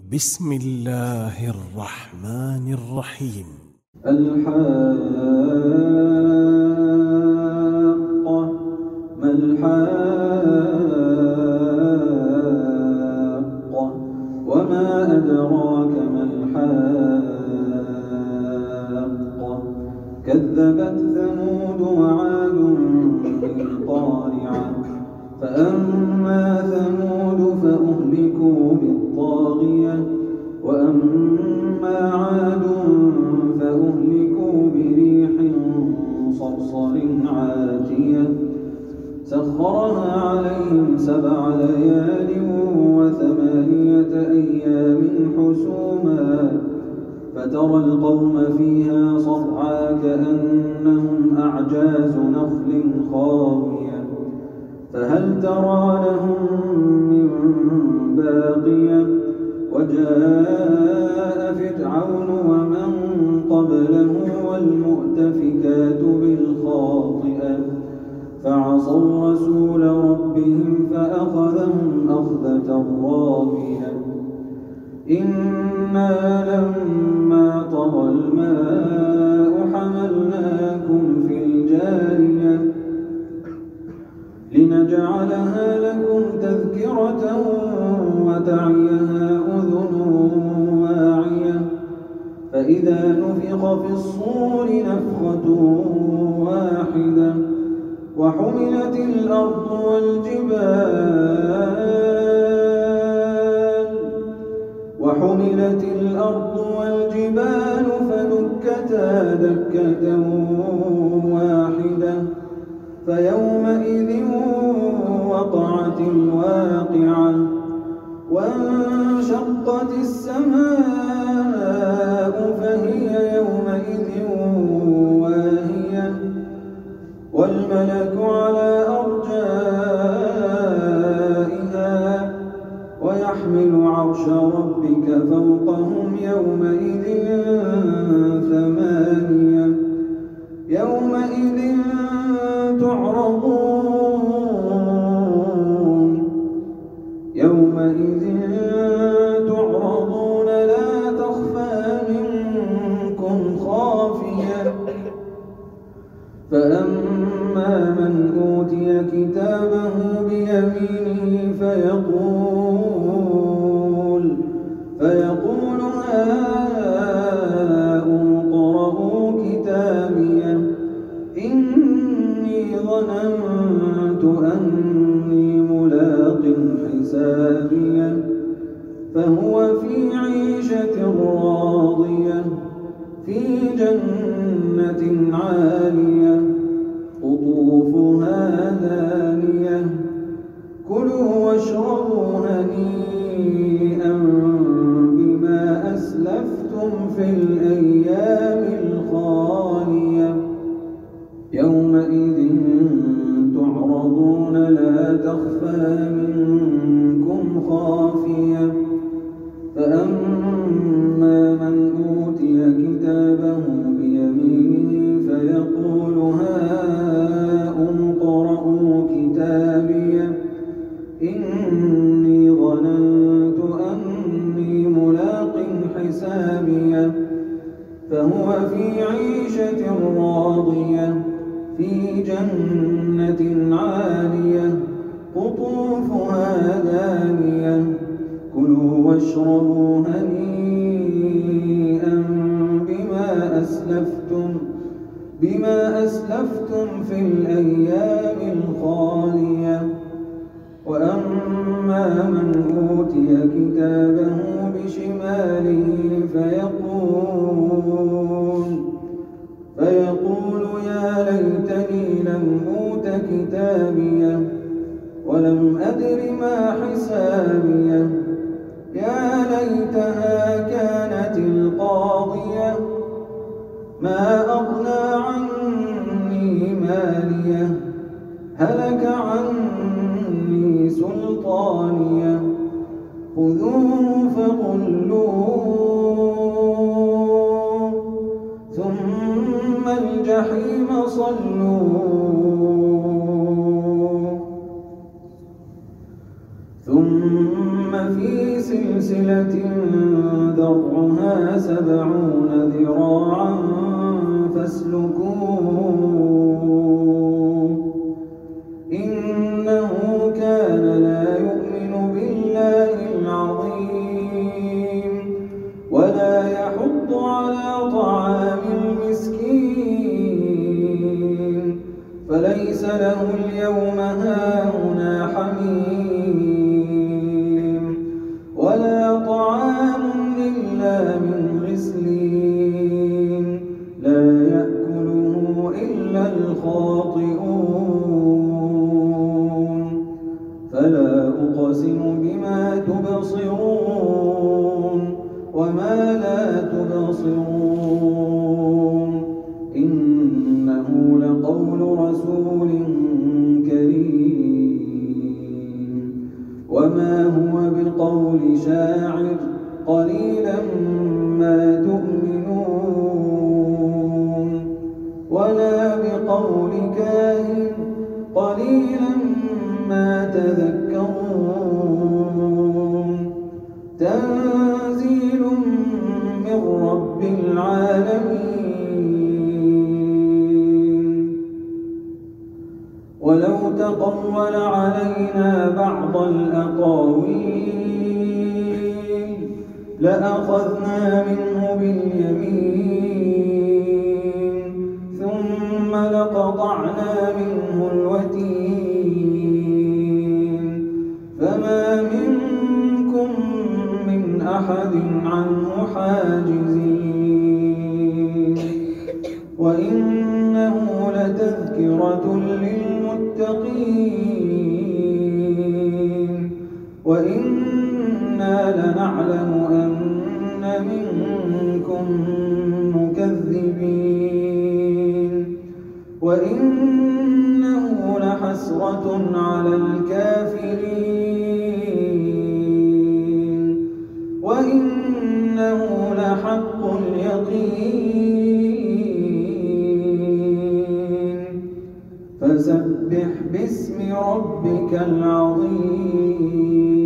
بسم الله الرحمن الرحيم. الحاقة ما الحاقة وما أدراك ما الحاقة كذبت ثمود وعاد بالقارعة فأما ثمود فأهلكوا بالطاغية وأما عاد فأهلكوا بريح صرصر عاتية سخرها عليهم 7 ليال و8 أيام حسوما فترى القوم فيها صرعى كأنهم أعجاز نخل خاوية فهل ترى لهم من باقية وجاء فرعون ومن قبله والمؤتفكات بالخاطئة فعصوا رسول ربهم فأخذهم أخذة رابية إنا لما طغى الماء حملناكم في الجارية لنجعلها لكم تذكرة وتعيها أذن واعية فإذا نفخ في الصور نفخة واحدة وحملت الأرض والجبال فدكتا دكة واحدة فيومئذ وقعت الواقعة وانشقت السماء فهي يومئذ واهية والملك على أرجائها ويحمل عرش ربك فوقهم يومئذ 8 يومئذ تعرضون لا تخفى منكم خافية فأما من أوتي كتابه بيمينه فيقول هاؤم اقرءوا كتابيه إني ظننت أني ملاق حسابيه فهو في عيشة راضية في جنة عالية قطوفها دانية كلوا واشربوا هنيئا بما أسلفتم في الأيام الخالية يومئذ تعرضون لا تخفى منكم خافية فأما من أوتي كتابه بيمينه فيقول هاؤم اقرءوا كتابيه إني ظننت أني ملاق حسابيه فهو في عيشة راضية في جنة عالية قطوفها دانية كلوا واشربوا هنيئا بما أسلفتم في الأيام الخالية وأما من أوتي كتابه بشماله فيقول يا ليتني لم أوت كتابيه ولم أدر ما حسابيه يا ليتها كانت القاضية ما أغنى عني ماليه هلك عني سلطانيه خذوه فغلوه ثم الجحيم صلوه ثم في سلسلة ذرعها 70 ذراعا فاسلكوه إنه كان لا يؤمن بالله العظيم ولا يحض على طعام المسكين فليس له اليوم هاهنا حميم ولا طعام إلا من غسلين لا يأكله إلا الخاطئون فلا أقسم بما تبصرون وما لا تبصرون إنه لقول رسول كريم وما هو بقول شاعر قليلا ما تؤمنون ولا بقول كاهن قليلا ما تذكرون تنزيل من رب العالمين ولو تقول علينا بعض الأقاويل لأخذنا منه باليمين ثم لقطعنا منه الوتين فما منكم من أحد عنه حاجزين وإنه لتذكرة للمتقين وإنا لنعلم أن منكم مكذبين وإنه لحسرة على الكافرين وإنه لحق اليقين فسبح باسم ربك العظيم